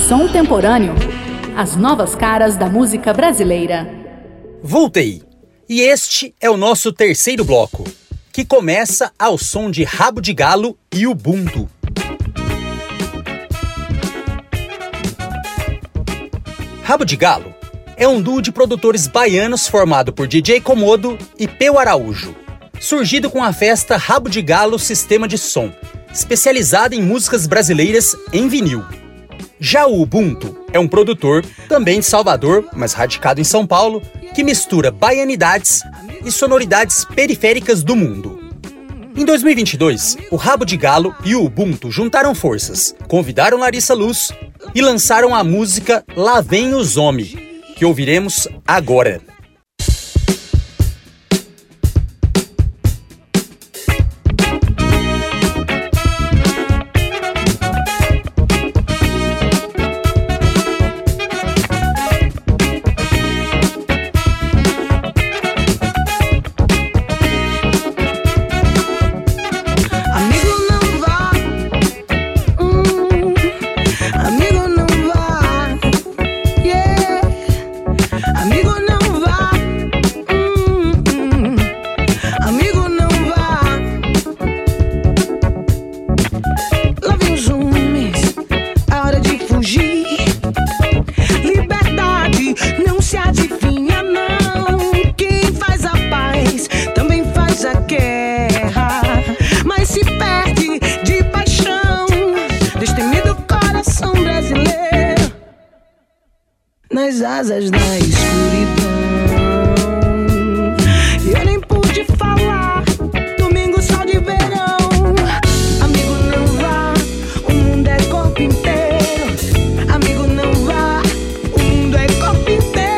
Som Temporâneo. As novas caras da música brasileira. Voltei! E este é o nosso terceiro bloco, que começa ao som de Rabo de Galo e Ubuntu. Rabo de Galo é um duo de produtores baianos formado por DJ Comodo e Peu Araújo, surgido com a festa Rabo de Galo Sistema de Som, especializada em músicas brasileiras em vinil. Já o Ubuntu é um produtor, também de Salvador, mas radicado em São Paulo, que mistura baianidades e sonoridades periféricas do mundo. Em 2022, o Rabo de Galo e o Ubuntu juntaram forças, convidaram Larissa Luz e lançaram a música Lá Vem os Homem, que ouviremos agora. Nas asas da escuridão, eu nem pude falar. Domingo, sol de verão. Amigo, não vá, o mundo é corpo inteiro. Amigo, não vá, o mundo é corpo inteiro.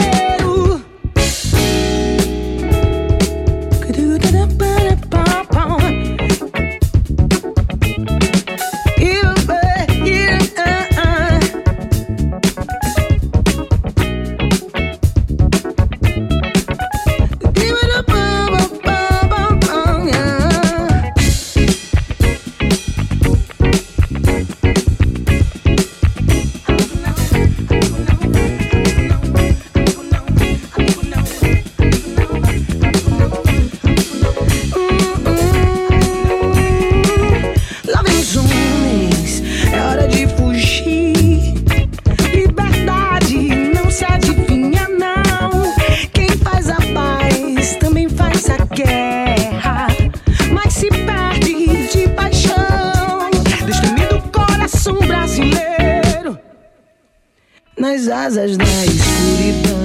Nas asas da escuridão,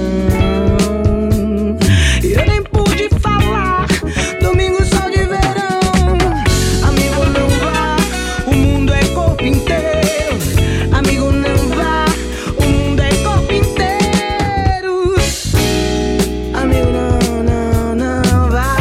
eu nem pude falar. Domingo, sol de verão. Amigo, não vá, o mundo é corpo inteiro. Amigo, não vá, o mundo é corpo inteiro. Amigo, não vá.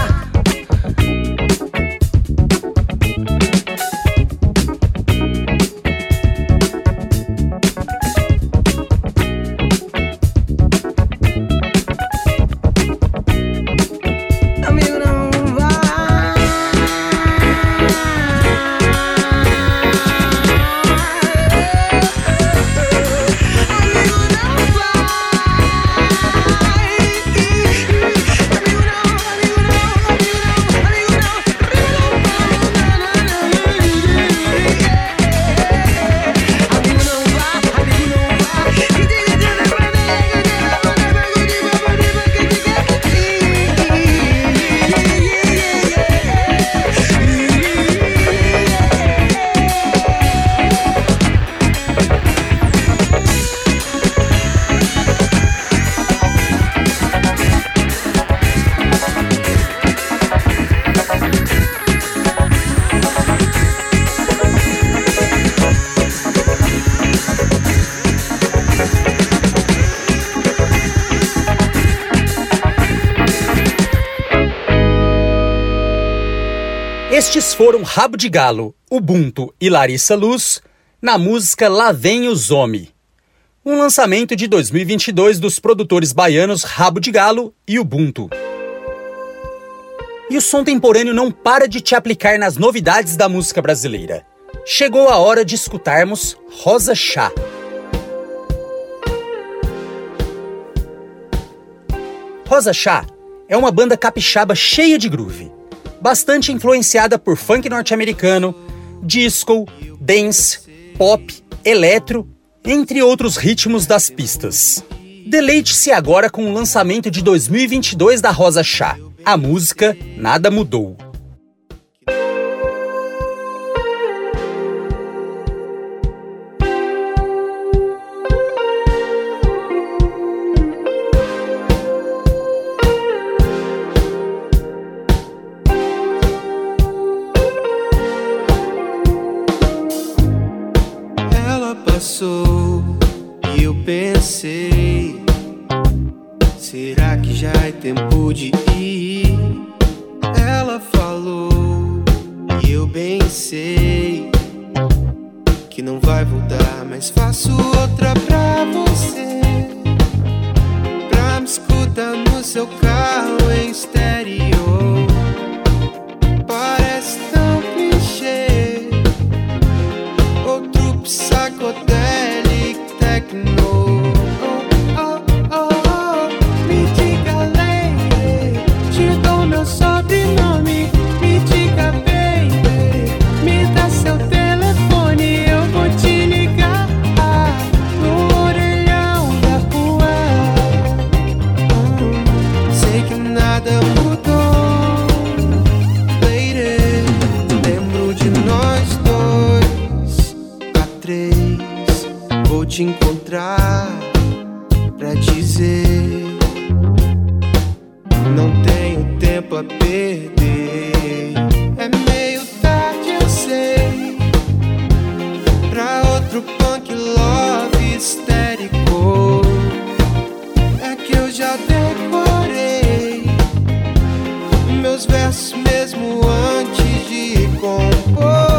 Estes foram Rabo de Galo, Ubuntu e Larissa Luz na música Lá Vem os Homem, um lançamento de 2022 dos produtores baianos Rabo de Galo e Ubuntu. E o som temporâneo não para de te aplicar nas novidades da música brasileira. Chegou a hora de escutarmos Rosa Chá. Rosa Chá é uma banda capixaba cheia de groove, bastante influenciada por funk norte-americano, disco, dance, pop, eletro, entre outros ritmos das pistas. Deleite-se agora com o lançamento de 2022 da Rosa Chá, a música Nada Mudou. E eu pensei, será que já é tempo de ir? Ela falou e eu bem sei que não vai voltar, mas faço outra pra você, pra me escutar no seu carro em estéreo. Parece tão clichê, outro psychedelic techno. Oh, oh, oh, me diga, lady, te dou meu sobrenome. Me diga, baby, me dá seu telefone. Eu vou te ligar no orelhão da rua. Sei que nada mudou, lady. Lembro de nós dois, a três. Vou te encontrar pra dizer: não tenho tempo a perder. É meio tarde, eu sei, pra outro punk love histérico. É que eu já decorei meus versos mesmo antes de compor.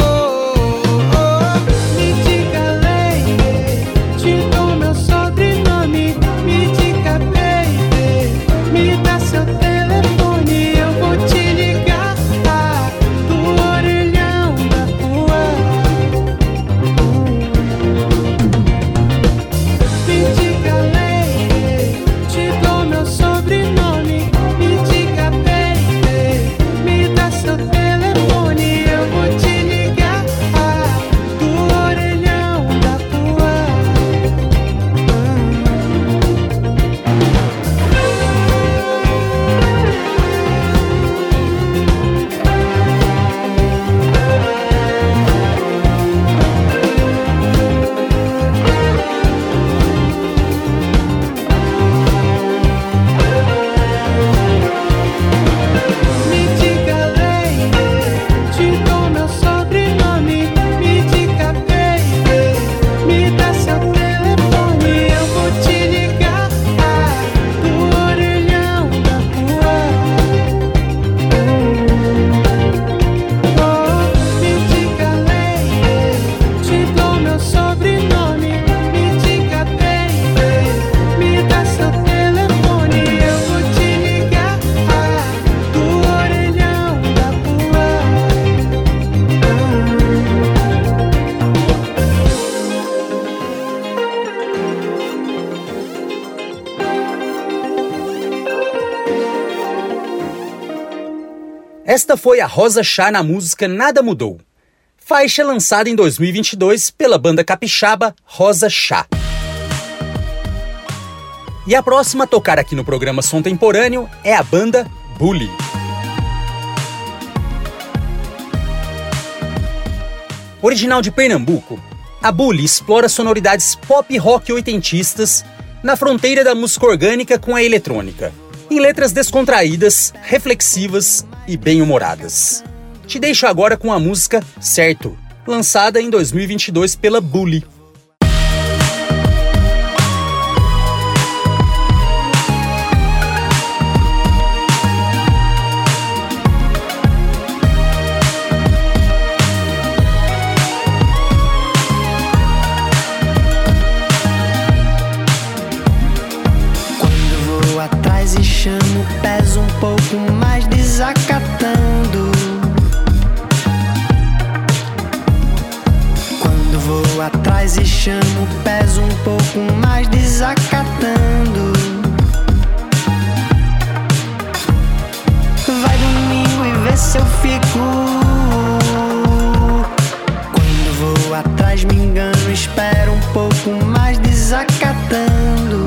Esta foi a Rosa Chá na música Nada Mudou, faixa lançada em 2022 pela banda capixaba Rosa Chá. E a próxima a tocar aqui no programa Som Temporâneo é a banda Bully. Original de Pernambuco, a Bully explora sonoridades pop rock oitentistas na fronteira da música orgânica com a eletrônica, em letras descontraídas, reflexivas e bem-humoradas. Te deixo agora com a música Certo, lançada em 2022 pela Bully. Quando vou atrás e chamo, peso um pouco mais desacatando. Quando vou atrás e chamo, peso um pouco mais desacatando. fico. Quando vou atrás me engano, espero um pouco mais desacatando.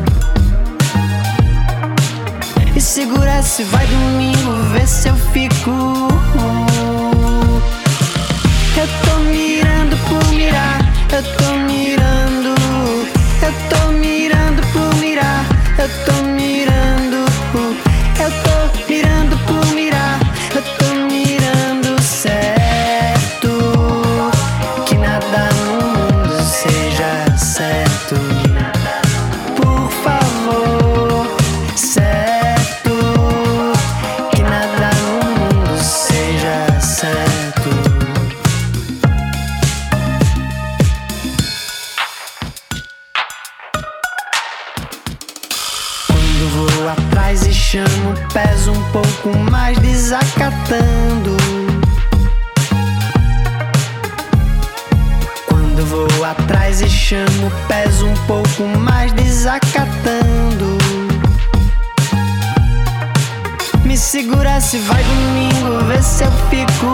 E segura se vai domingo, vê se eu fico. Eu tô mirando por mirar, eu tô mirando. Eu tô mirando por mirar, eu tô mirando. Eu tô mirando por mirar, eu tô mirando certo. Que nada no mundo seja certo. Por favor, certo. Que nada no mundo seja certo. Quando vou atrás e chamo, peso um pouco mais desacatando. Quando vou atrás e chamo, peso um pouco mais desacatando. Me segura se vai domingo, vê se eu fico.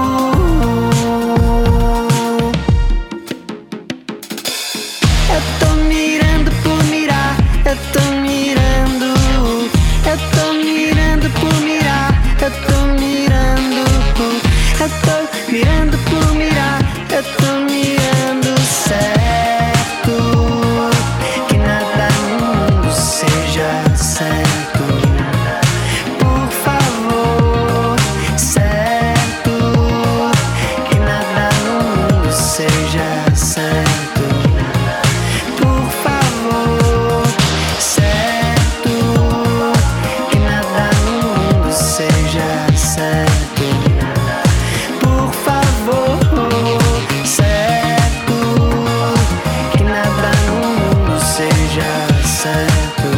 Eu tô mirando por mirar, eu tô mirando. Eu tô mirando por mirar, eu tô mirando. Eu tô mirando por mirar, eu tô mirando certo. Que nada no mundo seja certo. Por favor, certo. Que nada no mundo seja certo. Por favor, certo. Que nada no mundo seja certo. Por favor, certo. Que nada no mundo seja certo.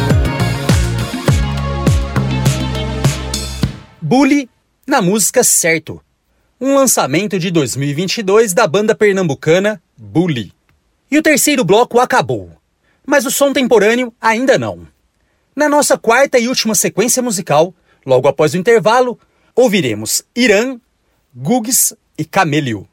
Bully na música Certo, um lançamento de 2022 da banda pernambucana Bully. E o terceiro bloco acabou, mas o som temporâneo ainda não. Na nossa quarta e última sequência musical, logo após o intervalo, ouviremos Irã, Gugs e Camélio.